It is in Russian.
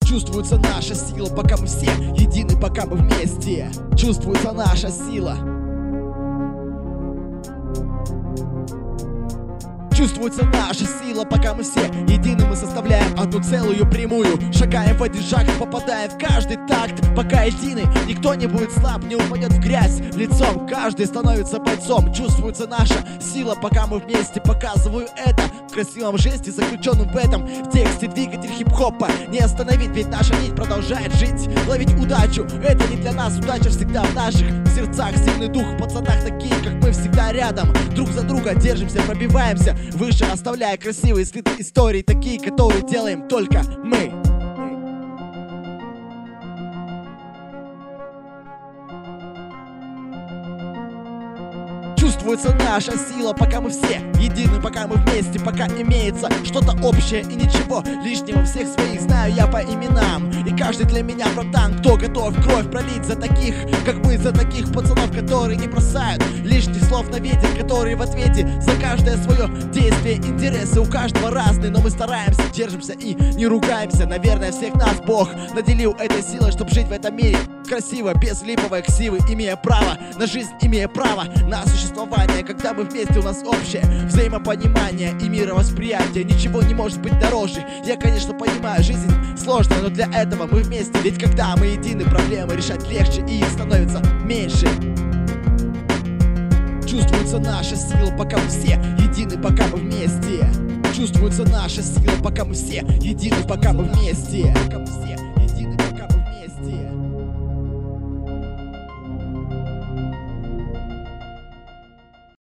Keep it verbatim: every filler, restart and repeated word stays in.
Чувствуется наша сила, пока мы все едины, пока мы вместе. Чувствуется наша сила. Чувствуется наша сила, пока мы все едины, мы составляем одну целую прямую. Шагаем в один шаг, попадаем в каждый такт. Пока едины, никто не будет слаб, не упадет в грязь лицом. Каждый становится бойцом. Чувствуется наша сила, пока мы вместе. Показываю это в красивом жесте, заключенном в этом в тексте. Двигатель хип-хопа не остановить, ведь наша нить продолжает жить. Ловить удачу, это не для нас, удача всегда в наших сердцах. Сильный дух в пацанах, такие как мы, всегда рядом. Друг за друга держимся, пробиваемся выше, оставляя красивые следы истории, такие, которые делаем только мы. Чувствуется наша сила, пока мы все едины, пока мы вместе, пока имеется что-то общее и ничего лишнего. Всех своих знаю я по именам, и каждый для меня братан, кто готов кровь пролить за таких, как мы, за таких пацанов, которые не бросают лишних слов на ветер, которые в ответе за каждое свое действие. Интересы у каждого разные, но мы стараемся, держимся и не ругаемся. Наверное, всех нас Бог наделил этой силой, чтобы жить в этом мире красиво, без липовой ксивы, имея право на жизнь, имея право на существование. Когда мы вместе, у нас общее взаимопонимание и мировосприятие. Ничего не может быть дороже. Я, конечно, понимаю, жизнь сложная, но для этого мы вместе. Ведь когда мы едины, проблемы решать легче и их становится меньше. Чувствуется наша сила, пока мы все едины, пока мы вместе. Чувствуется наша сила, пока мы все едины, пока мы вместе. Пока мы все едины, пока мы вместе.